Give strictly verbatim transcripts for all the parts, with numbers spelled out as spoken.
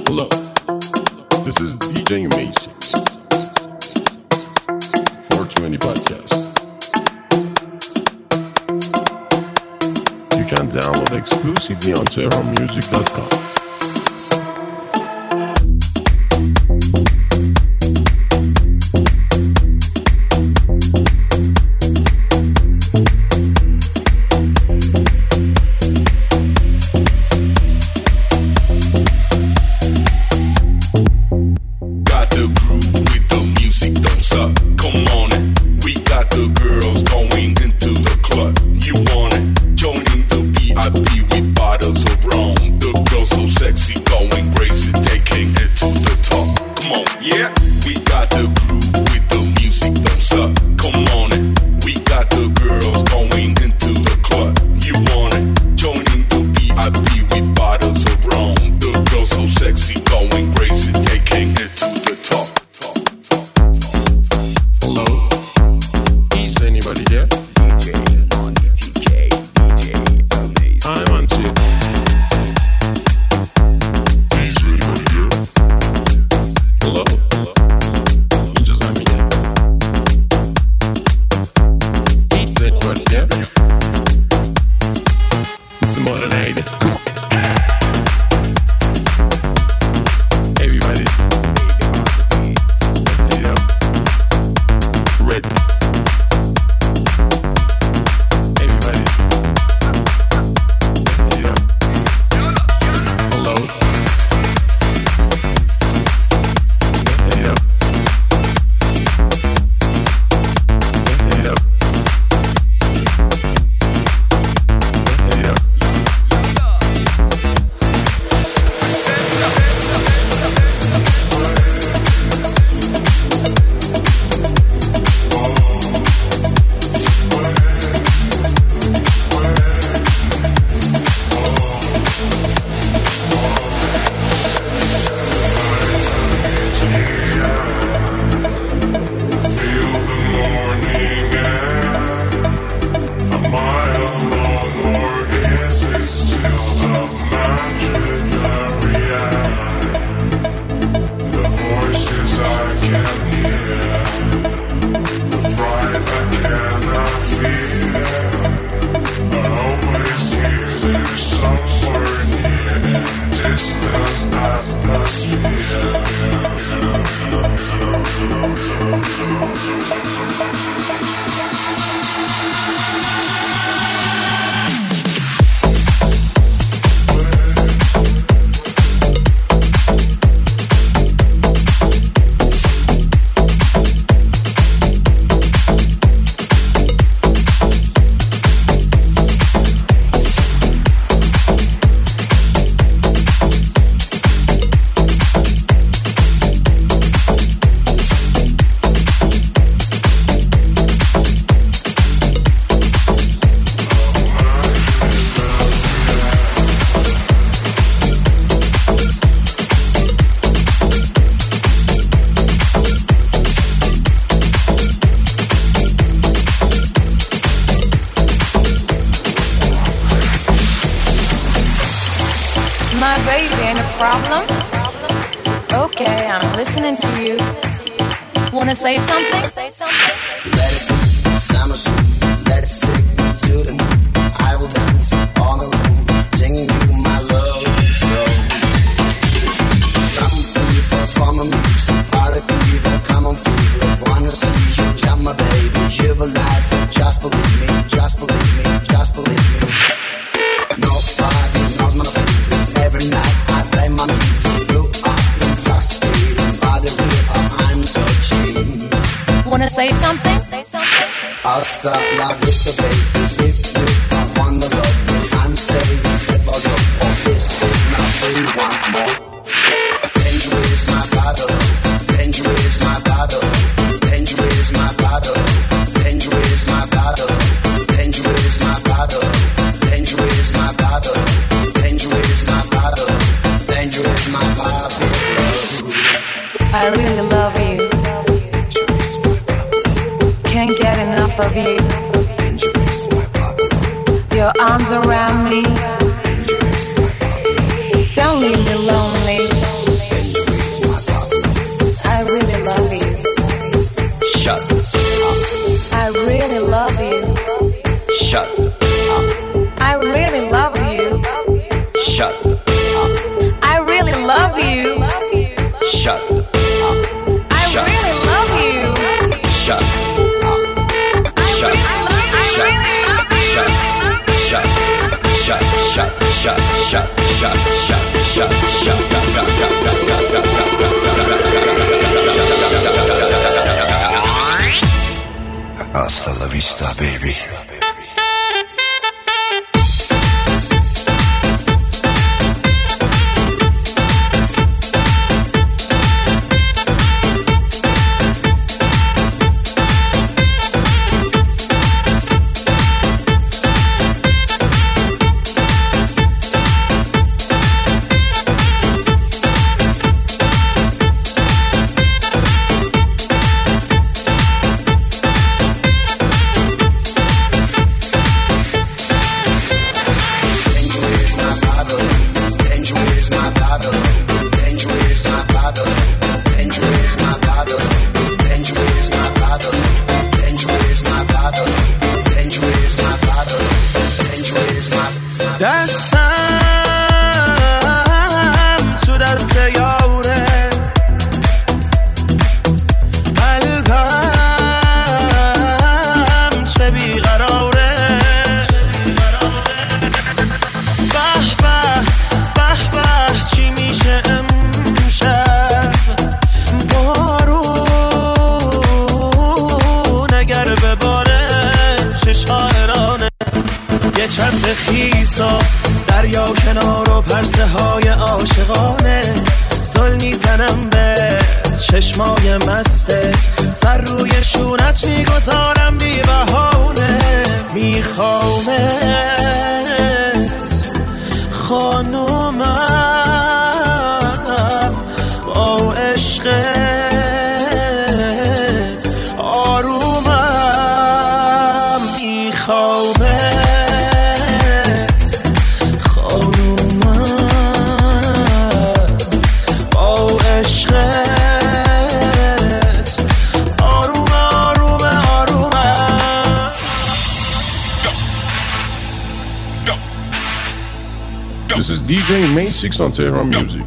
Hello, this is D J Mason, four twenty Podcast. You can download exclusively on terror music dot com. Say something, say something. Let it be summer soon. Let it stick to the moon. I will dance all alone, singing you my love song. Some people from a music party people come on feel it. Wanna see you jump, my baby. You will like it. Just believe me, just believe me, just believe me. Nobody knows my favorite. Every night I play my music. You are intoxicated by the rhythm. I'm so cheap. Wanna say something? Say something. Hasta la vista, baby. If you don't wanna love me, I'm saying if I go for this is not really want more. Danger is my battle. Danger is my battle. Danger is my battle. Danger is my battle. Danger is my battle. Danger is my battle. Danger is my battle. Danger is my battle. I really love you. Can't get enough of you. Your arms around me. Don't leave me lonely. love you. Shut up. I really love you. Shut up. Shut Shut Shut Shut Shut Shut Shut Shut Shut Shut Shut Hasta la vista, baby. چشمای مستت سر روی شونت میگذارم بی بهانه میخوامت خانومم با عشقت آرومم میخوامت خانومم با عشقت This is D J May six on Tehran Music.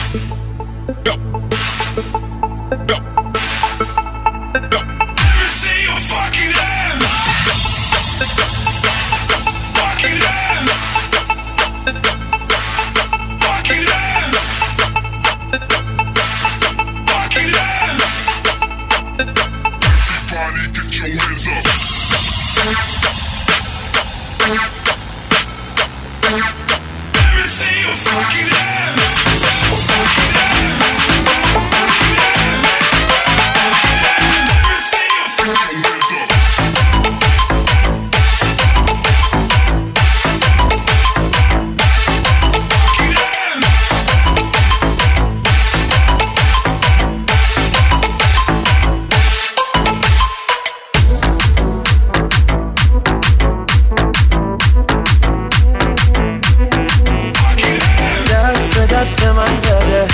دست من داره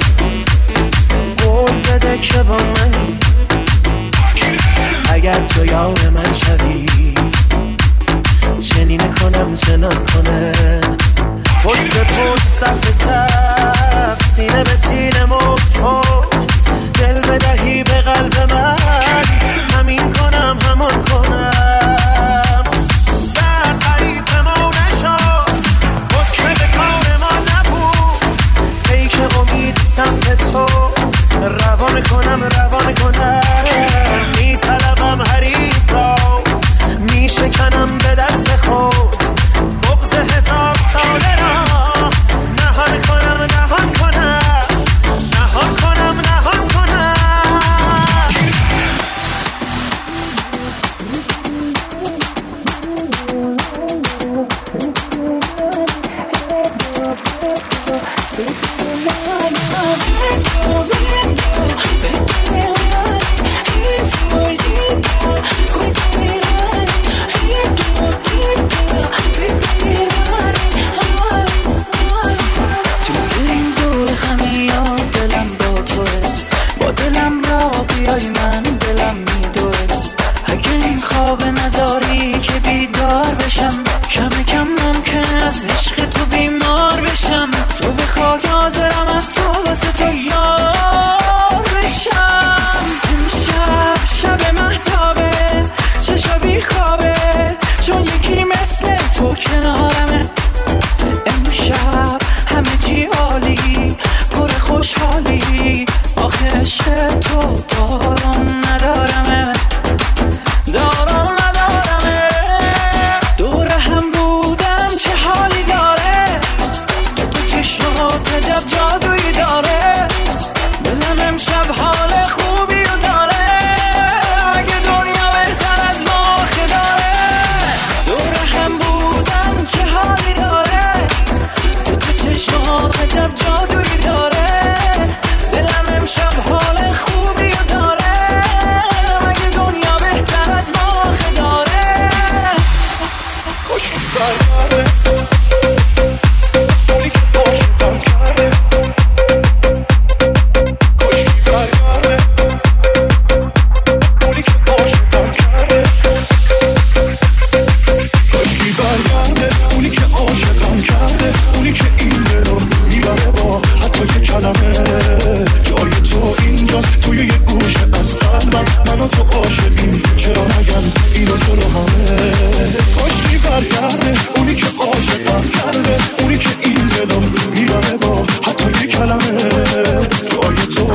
قول بده که با منی اگر تو یار من شدی چنین کنم چنان کنم پشت به پشت صف صف سینه به سینه موج موج دل بدهی به قلب من همین کنم همان کنم در تعریف ما نشد حسن به کار ما نبود پیک امید سمت تو روان کنم روان کنم میطلبم حریف را میشکنم به دست خود بغض هزار ساله را نهان کنم نهان کنم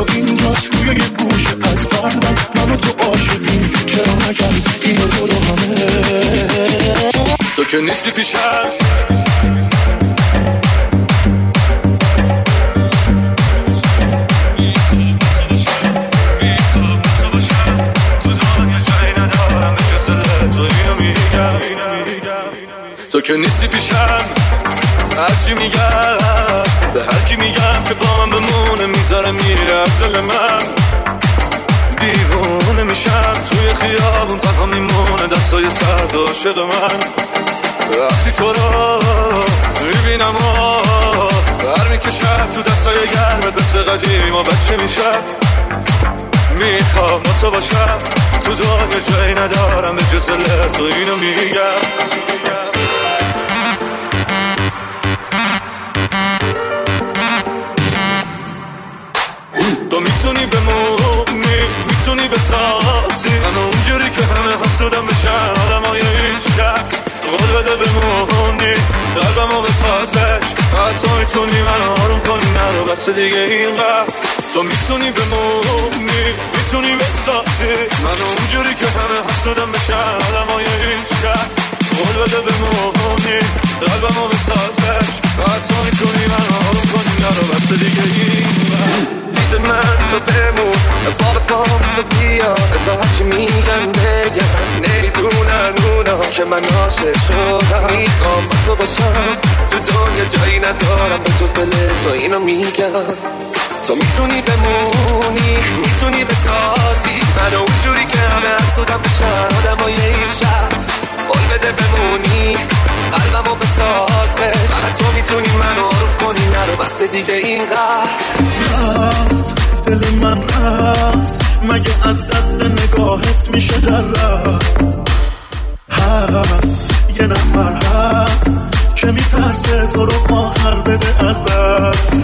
بیا اینجاست روی یه گوشه از قلبم منو تو عاشقیم چرا نگم اینو تو رو همه تو که نیستی پیشم تو که نیستی پیشم هرچی میگم به هر کی میگم که با من بمونه میذاره میره از دل من دیوونه میشم توی خیابون تنها میمونه دستای سرد عاشق من وقتی تو رو میبینم و بر میکشم تو دستای گرمت مثل قدیم و بچه میشم میخوام با تو باشم تو دنیا جایی ندارم به جز تو اینو میگم تو میتونی بمونی میتونی بسازی من اونجوری که همه حسودم بشن آدم های این شک قول بده بمونی قلبمو بسازش حتی میتونی من آروم کنی نرو بس دیگه اینقدر تو میتونی بمونی میتونی بسازی من اونجوری که همه حسودم بشن آدم های این شک قول بده بمونی قلبمو بسازش حتی میتونی من آروم کنی نرو بس دیگه اینقدر پیش من تو بمون باب پام تو بیا ازا هرچی میگن بگم نمیدونن اونا که من عاشق شدم میخوام با تو باشم تو دنیا جایی ندارم به جز دل تو اینو میگم تو میتونی بمونی میتونی بسازی من اونجوری که همه حسودم بشن آدم های این شب قول بده بمونی قلبمو بسازش تو میتونی منو آروم کنی نرو بس دیگه اینقدر رفت دل من رفت مگه از دست نگاهت میشه در رفت هست یه نفر هست که میترسه تو رو آخر بده از دست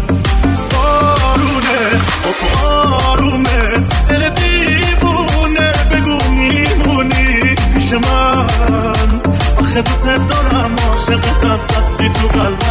آرونه با تو آرومه دل دیوونه بگو میمونی پیش من آخه دوست دارم عاشقتم رفتی تو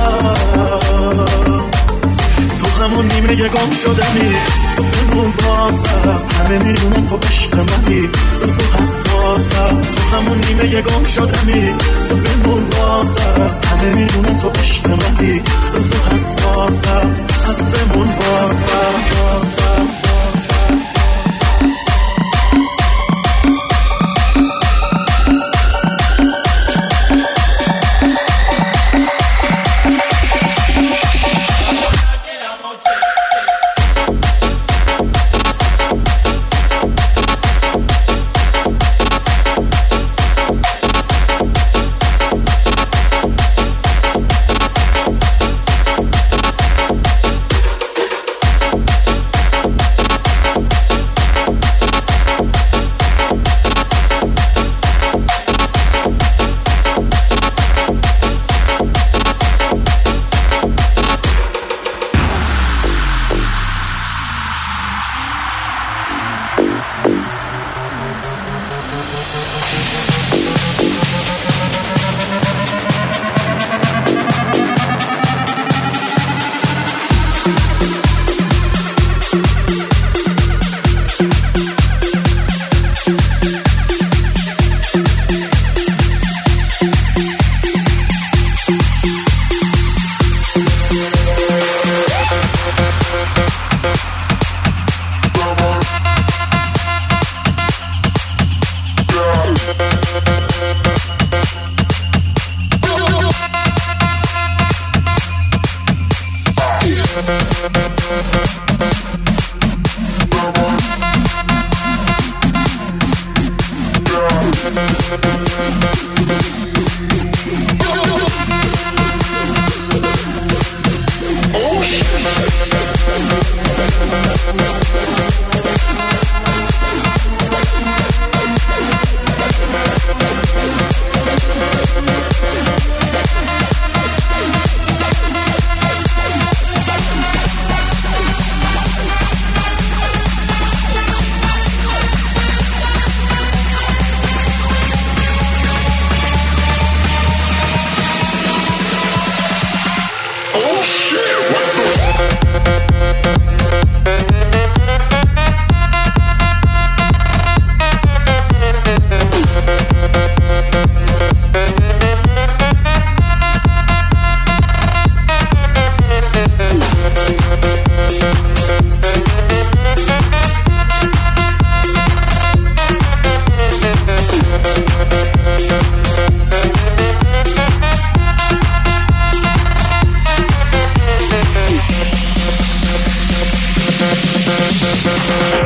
قلبم تو همون نیمه یه گم شدنی تو بمون واسم همه میدونن تو عشق منی رو تو حساسم تو همون نیمه یه گم شدنی تو بمون واسم همه میدونن تو عشق منی رو تو حساسم پس بمون واسم واسم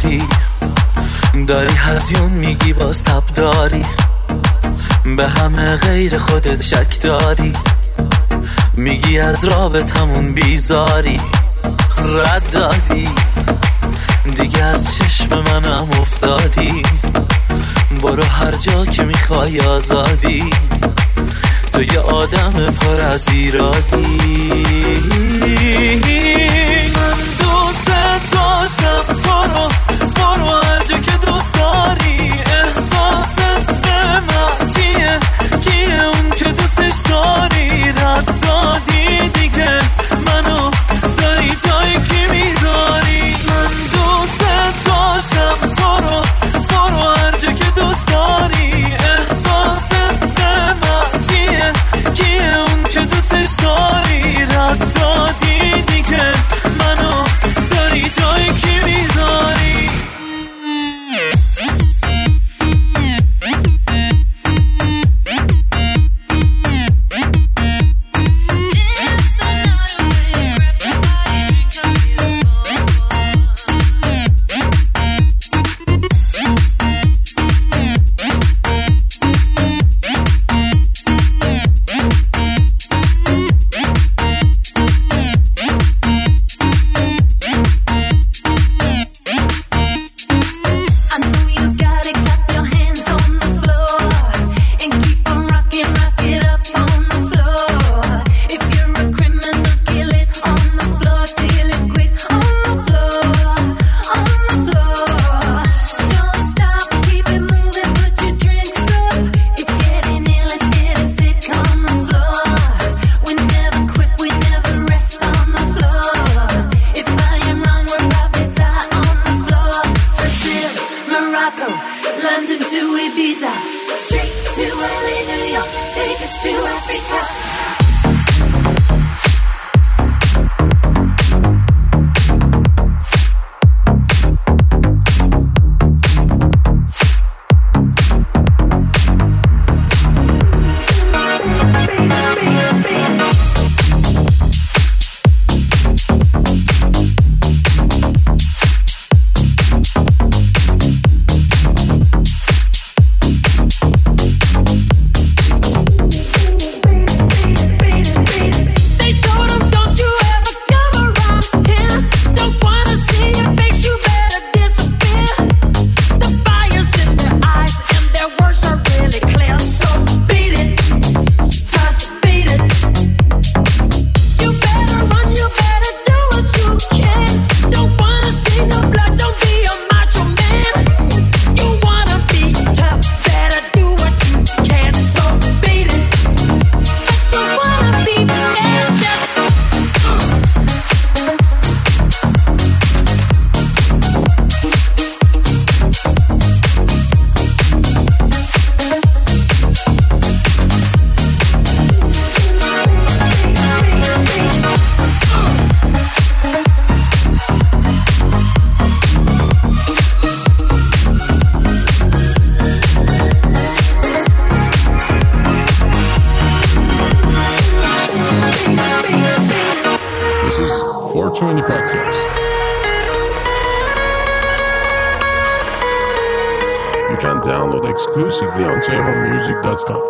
داری، داری هزیون میگی باز تب داری، به همه غیر خودت شک داری، میگی از رابطمون بیزاری، رد دادی دیگه از چشم منم افتادی، برو هر جا که میخوای آزادی، تو یه آدم پر از ایرادی. من دوست داشتم تو رو، برو هر جا که دوست داری، احساست به من چیه، کیه اون که دوستش داری، رد دادی دیگه منو داری جایی که میذاری. من دوست داشتم تو رو، برو هر جا که دوست داری، احساست به من چیه، کیه اون که دوستش داری، رد دادی دیگه منو داری جایی که میذاری. Exclusively on terror music dot com.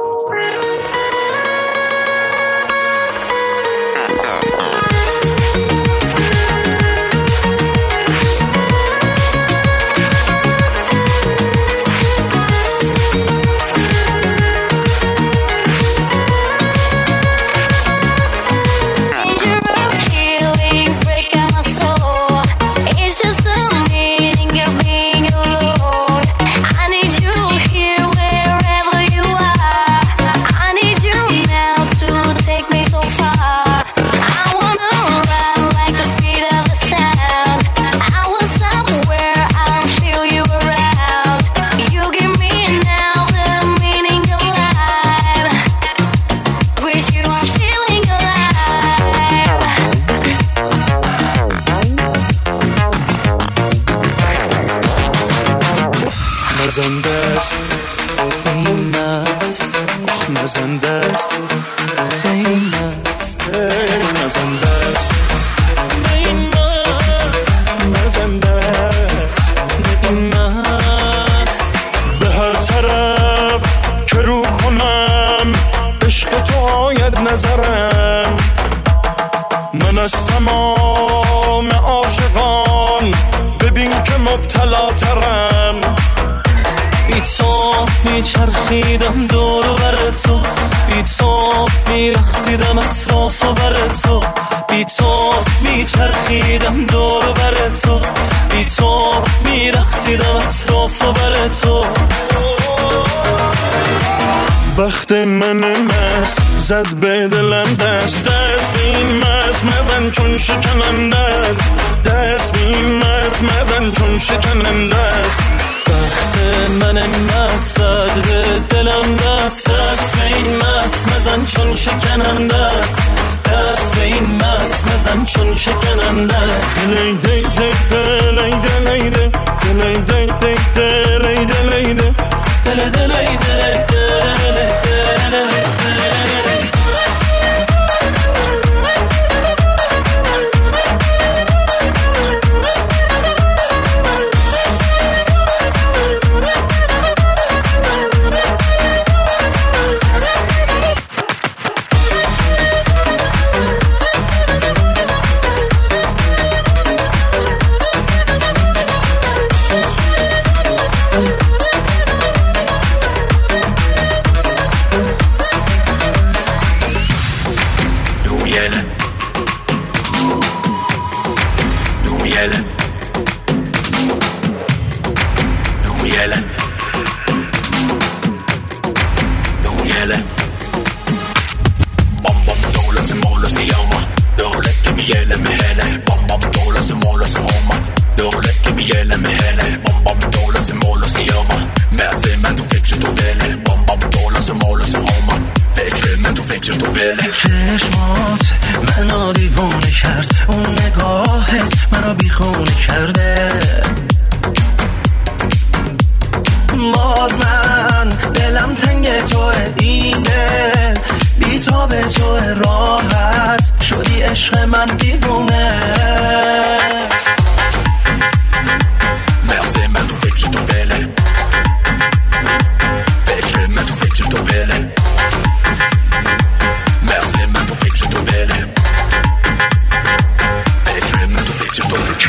مزندست این است، آخ مزندست این است، مزندست این است، مزندست از تمام عاشقان ببین که مبتلا ترم. بی تو میچرخیدم دور و بر تو، بی تو میرخصیدم اطراف و بر تو، بی تو میچرخیدم دور و بر تو، بی تو میرخصیدم اطراف و بر تو. وقت من مست زد به دلم دست، دست به این مست مزن چون شکننده است، دست به این مست مزن چون شکننده است. وقت من مست زد به دلم دست، دست به این مست مزن چون شکننده است، دست به این مست مزن چون شکننده است. دلی دی دی دلی دلی دی دلی دی دی دلی دلی دی دلی دلی دلی چشمات منو دیوونه کرد، اون نگاهت منو بیخونه کرده. باز من دلم تنگ توه، این دل بی تا به توه، راحت شدی عشق من دیوونه. مرسی من تو فکر تو بله، فکر من تو فکر تو بله، مرسی من تو فکر تو بله، فکر من تو فکر تو بله.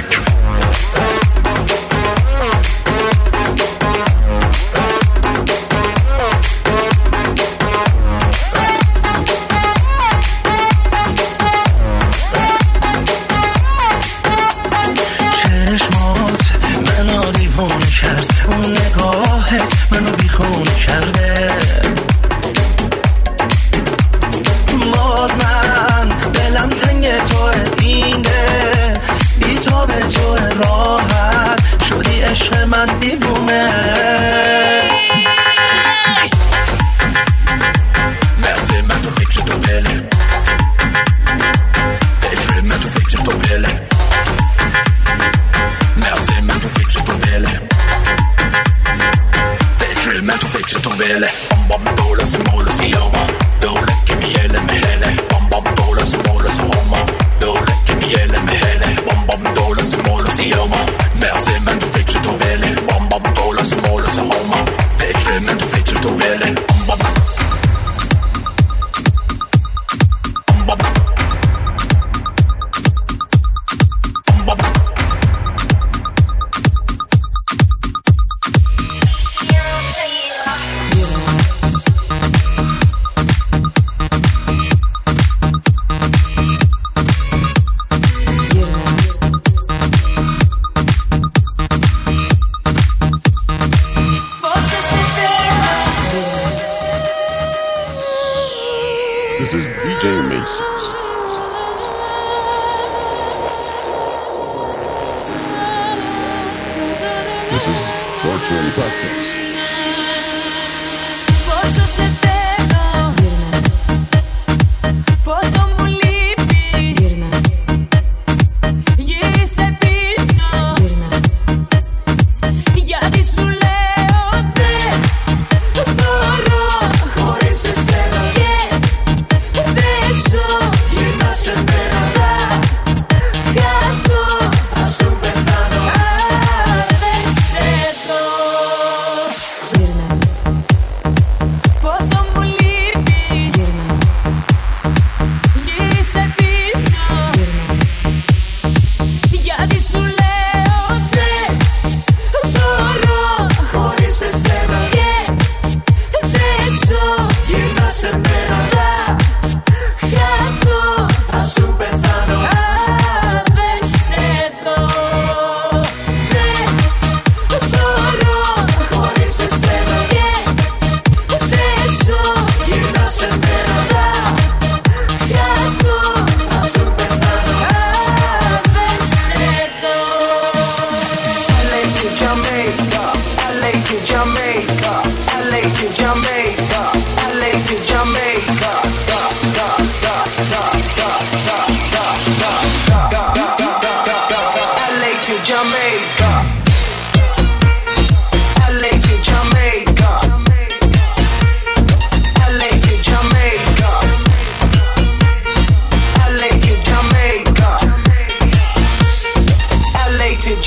اون نگاهت منو بیخونه کرده. باز من دلم تنگ توه، این دل بی تا به توه، راحت شدی عشق من دیوونه. مرسی من تو فکر تو بله، فکر من تو فکر تو بله، مرسی من تو فکر تو بله، من تو فکر تو بله. بام بام دولس مولس یوما دوله که میله مهله، بام بام دولس مولس هوما دوله که میله مهله، بام بام دولس مولس یوما. مرسی من تو فکر تو بله، بام بام دولس مولس هوما فکر من تو فکر تو بله. بام بام This is D J Macy's. This is four twenty Podcast.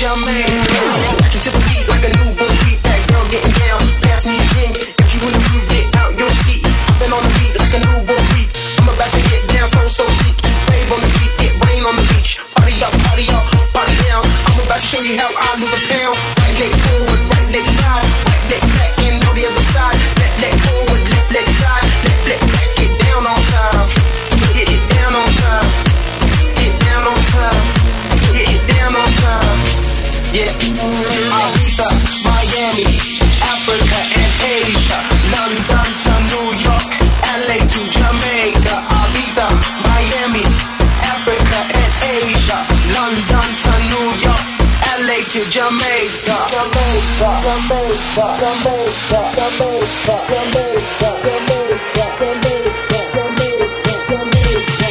Jamaica. Back into the beat like a new boy beat. That girl getting down, pass me a drink. If you wanna prove it out your seat, been on the beat like a new boy beat. I'm about to get down, so so sick. Wave on the beat, get rain on the beach. Party up, party up, party down. I'm about to show you how I lose a pound. Right leg forward, right leg side, right leg back and on the other side. Left leg forward, left leg side, left leg back. Get down on time, get it down on time, get down on time, get it down on time. Yeah, Ibiza, Miami, Africa and Asia, London to New York, L A to Jamaica. Ibiza, Miami, Africa and Asia, London to New York, L A to Jamaica. Jamaica, Jamaica, Jamaica, Jamaica, Jamaica, Jamaica, Jamaica, Jamaica,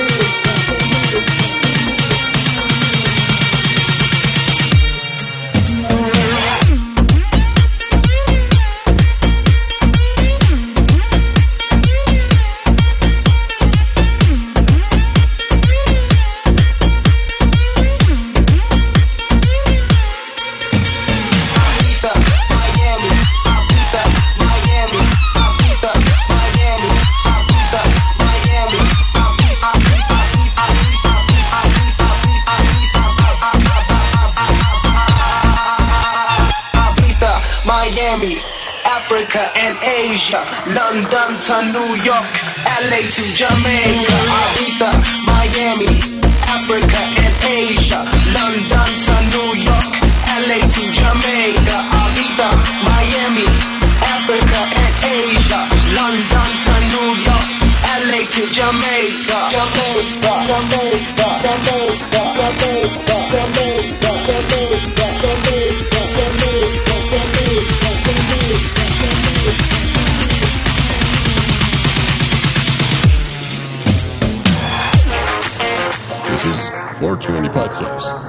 Miami, Africa and Asia, London to New York, L A to Jamaica. Ibiza, Miami, Africa and Asia, London to New York, L A to Jamaica. Ibiza, Miami, Africa and Asia, London to New York, L A to Jamaica. Jamaica, Jamaica, Jamaica, Jamaica, Jamaica, Jamaica, Jamaica, Jamaica. This is four twenty Podcast.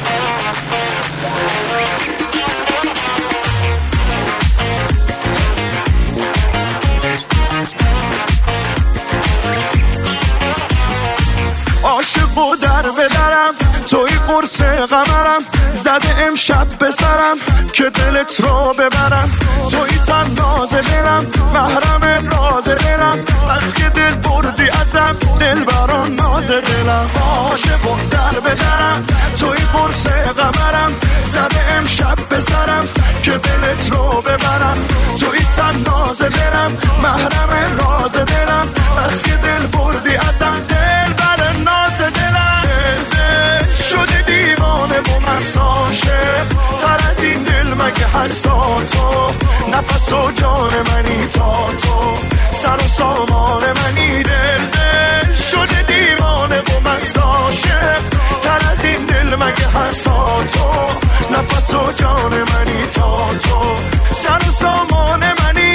عاشق و در بدرم توی قرص قمرم زده امشب به سرم که دلت رو ببرم توی تن ناز دلم محرم راز دلم بس که دل بردی ازم دل بران ناز دلم عاشق و در بدرم توی قرص قمرم زده امشب به سرم که دلت رو ببرم توی تن ناز دلم محرم راز دلم بس که دل بردی ازم دل بران ناز دلم دل شده دیوانه و مساشه تر از این دل مگه هست تا تو نفس و جان منی تا تو سر و سامان منی دل دل شده دیوانه و مساشه تر از این دل مگه هست تا تو نفس و جان منی تا تو سر و سامان منی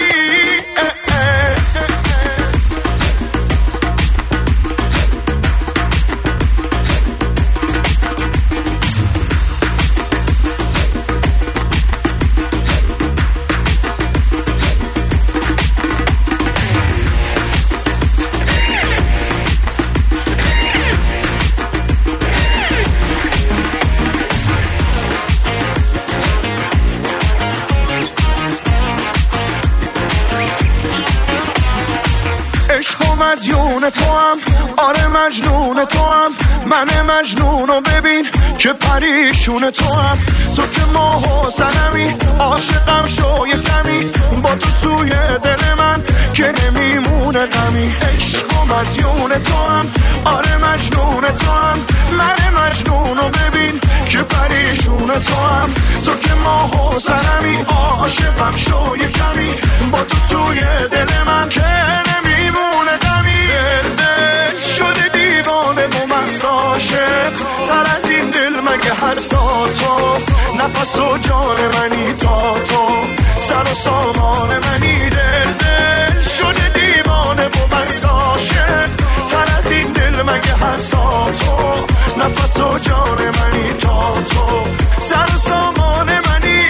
مدیون تو هم آره مجنون تو هم من مجنونو ببین که پریشون تو هم تو که ماه و سنمی عاشقم شوی غمی با تو توی دل من که نمیمونه غمی عشق و مدیون تو هم آره مجنون تو هم من مجنونو ببین که پریشون تو هم تو که ماه و سنمی عاشقم شوی غمی با تو توی دل من که نمیمونه غمی دل دل شده دیوانه و مساشه تر از این دل مگه هست تا تو نفس و جان منی تا تو سر و سامان منی دل دل شده دیوانه و مساشه تر از این دل مگه هست تا تو نفس و جان منی تا تو سر و سامان منی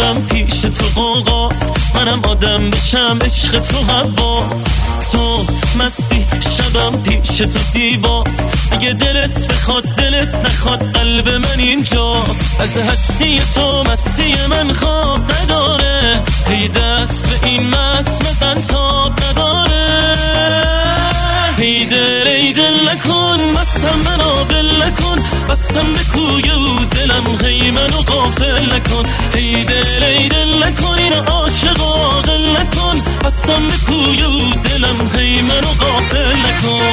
شبم پیش تو قوقاس، منم آدم بشم عشق تو حواس. تو مستی شبم پیش تو زیباست، اگه دلت بخواد دلت نخواد قلب من اینجاست. از هستی تو مستی من خواب نداره، هی دست به این مست مزن تاب نداره. هی دل ای دل نکن مستم منو بل نکن، بستم به کوی او دلم هی منو غافل نکن. هی دل ای دل نکن این عاشق عاقل نکن، بستم به کوی او دلم هی منو غافل نکن.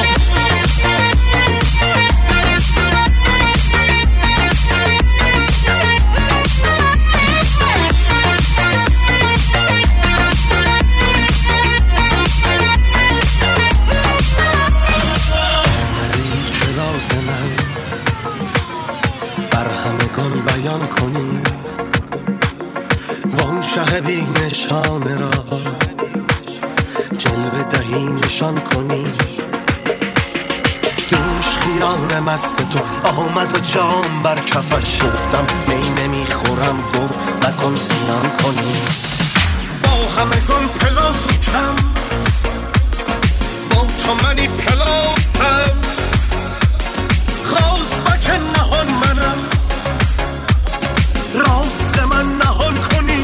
بیان کنی وان شه بی نشانه را جلوه دهی نشان کنی. دوش خیال مست تو آمد و جام بر کفش گفتم می نمیخورم، گفت نکن زیان کنی. با همه گل پلاس کم با چمنی پلاس کم، خواست بچه نهان منم راست من نهان کنی.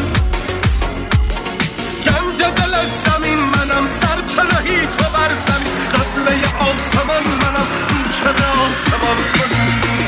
گنج دل از زمین منم، سرچرهی تو بر زمین، قبله آسمان منم، چه آسمان کنی.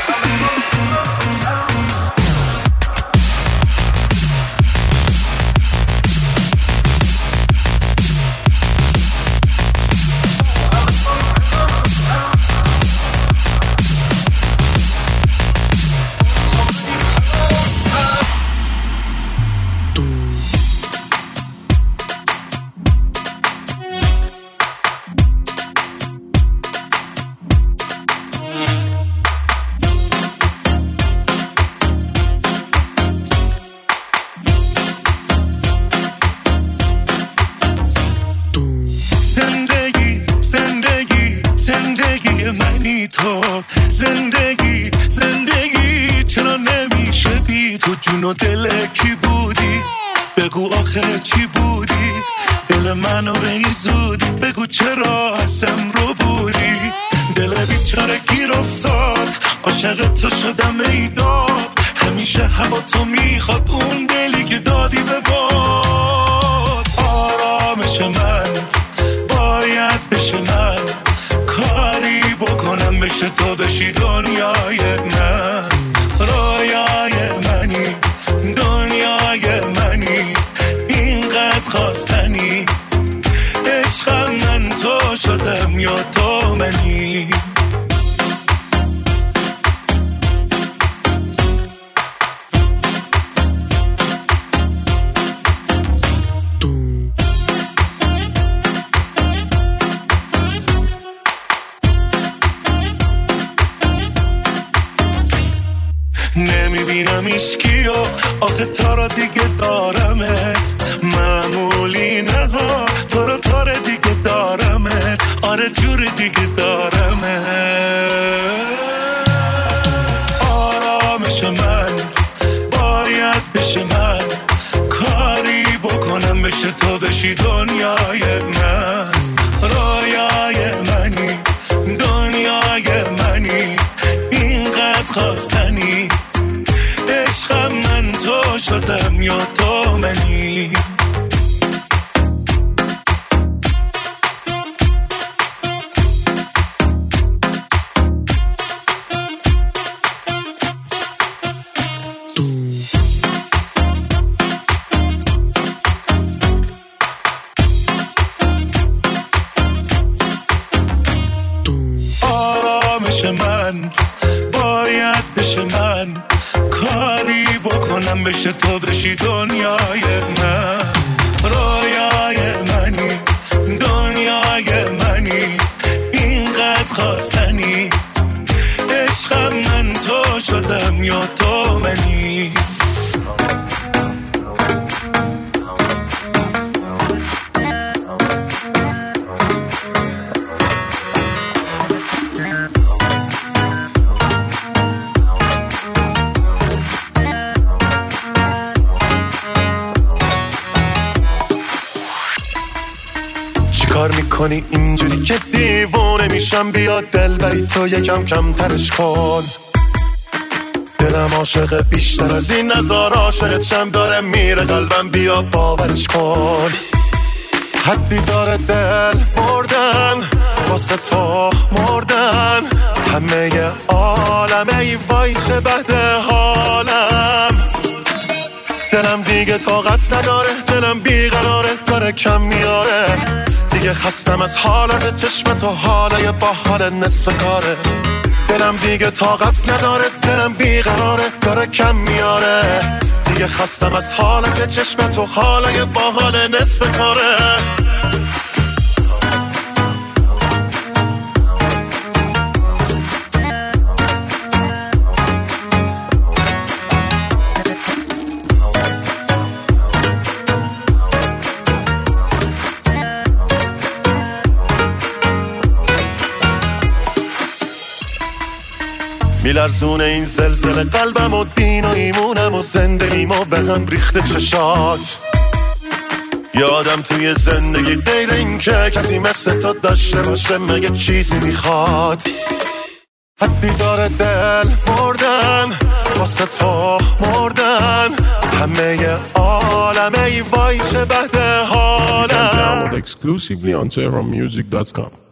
منی تو زندگی زندگی چرا نمیشه بی تو؟ جون و دل کی بودی؟ بگو آخه چی بودی؟ دل منو به این زودی بگو چرا ازم رو بودی؟ دل بیچاره گیر افتاد عاشق تو شدم ای داد، همیشه هوا تو میخواد اون دلی که دادی به باد. آرامش من باید بشه من، کاری بکنم بشه تو بشی دنیای من. رویای منی دنیای منی اینقدر خواستنی، عشقم من تو شدم یا تو منی. نمیبینم ایشکی و آخه تا را دیگه دارمت، معمولی نه ها تو رو تا را دیگه دارمت، آره جور دیگه دارمت. آرامش من باید بشه من، کاری بکنم بشه تو بشی دنیای من. رویای منی دنیای منی اینقدر خواستنی، عشقم من تو شدم یا تو منی. آرامش من باید بشه من، کاری بکنم بشه تو بشی دنیای من. رویای منی دنیای منی اینقدر خواستنی، عشقم من تو شدم یا تو منی. میکنی اینجوری که دیوونه میشم، بیا دل بری تو یکم کم ترش کن. دلم عاشق بیشتر از این نزار عاشقت شم، داره میره قلبم بیا باورش کن. حدی داره دل بردن واسه تو مردن، همه عالم ای وای چه بده حالم. دلم دیگه طاقت نداره، دلم بیقراره داره کم میاره، دیگه خستم از حالت چشمت و حالای با حال نصف کاره. دلم دیگه طاقت نداره، دلم بیقراره داره کم میاره، دیگه خستم از حالت چشمت و حالای با حال نصف کاره. میلرزونه این زلزله قلبم و دین و ایمونم و زندگیم و به هم ریخته چشات. یادم توی زندگی غیر این که کسی مثل تو داشته باشه مگه چیزی میخواد. حدی داره دل بردن واسه تو مردن، همه عالم ای وای چه بده حالم. You can download exclusively on Tehran Music dot com.